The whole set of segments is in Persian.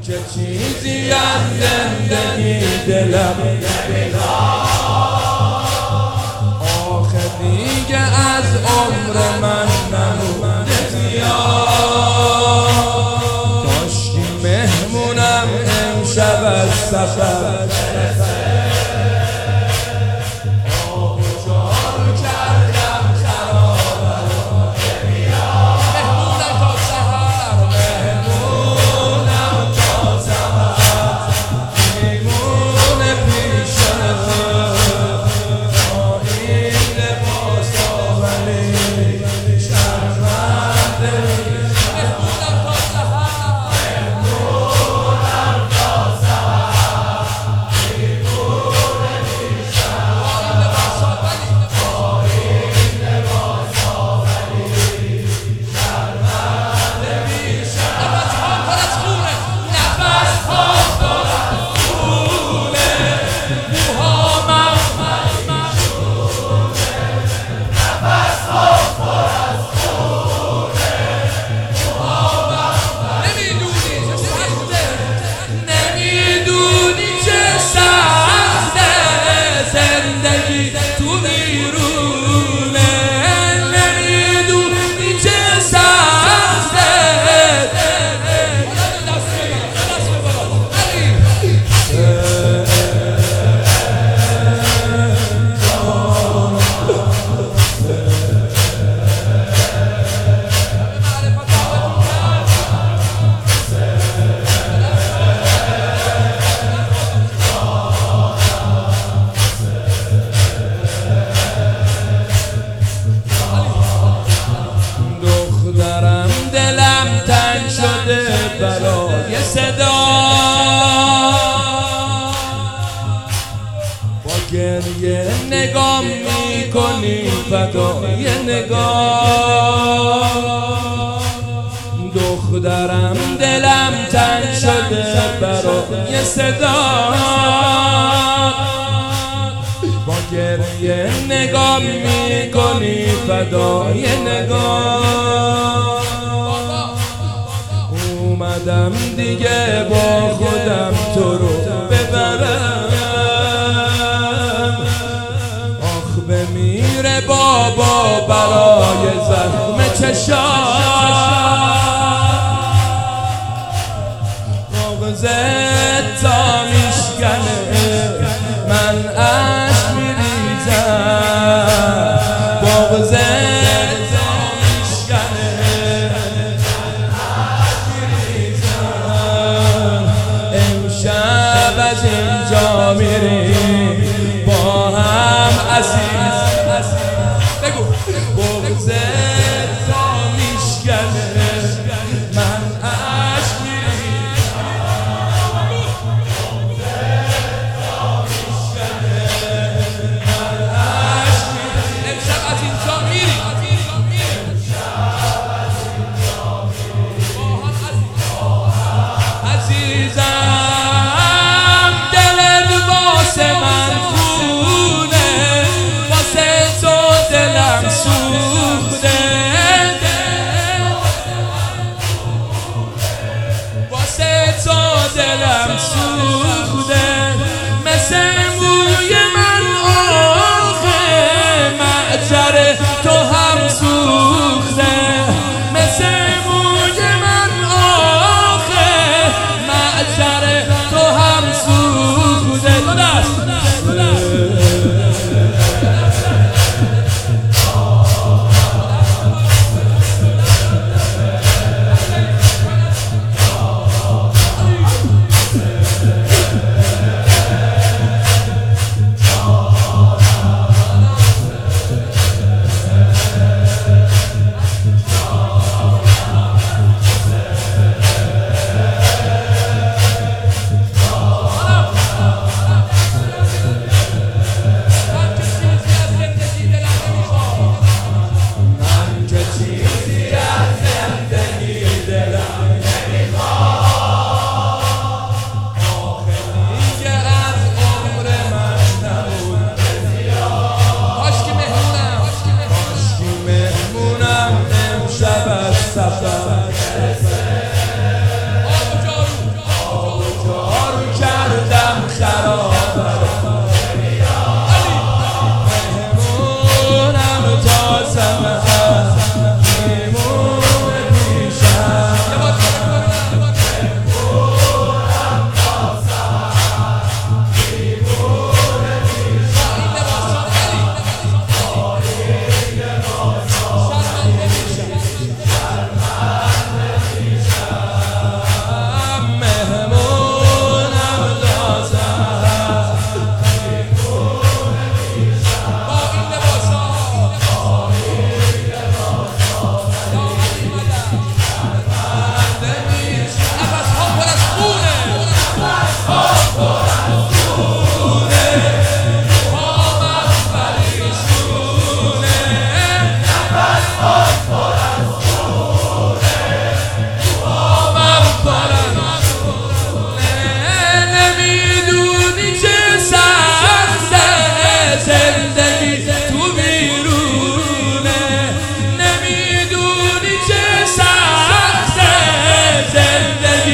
چه چیزی از زندگی دلم آخه دیگه از عمر من نمونده زیاد. کاشکی مهمونم امشب از سفر برای صدا با گریه نگاه میکنی فدای نگاه. دخترم دلم تنگ شده برای صدا با گریه نگاه میکنی فدای نگاه. اومدم دیگه با خودم تو رو ببرم. آخ بمیره بابا برای زخم چشام. بغضت تا میشکنه من اشک میریزم. بغضت از اینجا میریم با هم عزیز. بگو بغضت تا میشکنه من عشق میریزم. بغضت تا میشکنه من عشق میریزم. امشب از اینجا میریم با هم عزیزم.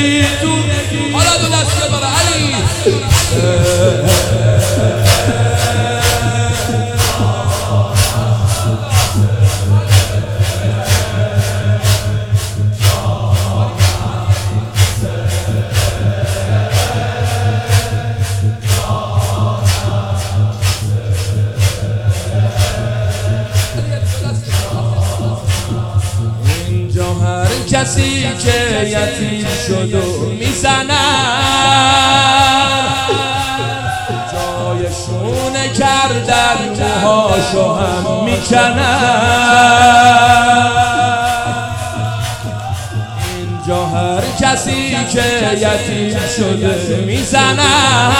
بگی تو حالا دو دست بالا علی کسی که یتیم شد و میزنن جایشونه کردن موهاشو هم میکنن اینجا هر کسی که یتیم شده میزنن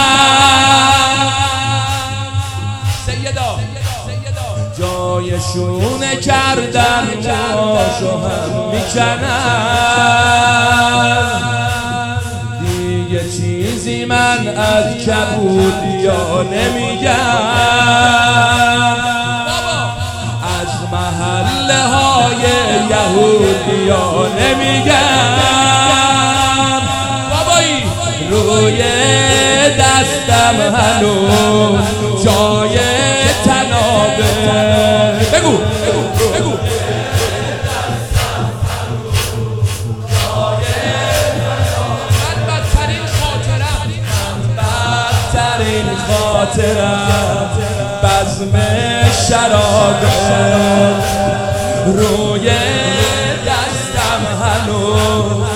جایشونه کردن موهاشو هم میکنن دیگه چیزی من از کبودیا نمیگم از محله های یهودیا نمیگم بابایی روی دستم هنوز جای تنابه بگو بدترین خاطرم بزم شرابه روی دستم هنوز